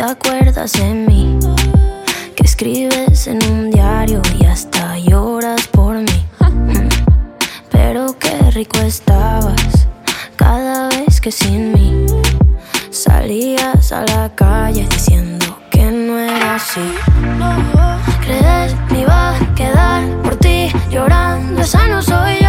acuerdas de mí, que escribes en un diario y hasta lloras por mí. Pero qué rico estabas cada vez que sin mí salías a la calle diciendo que no era así. Crees me iba a quedar por ti llorando, esa no soy yo.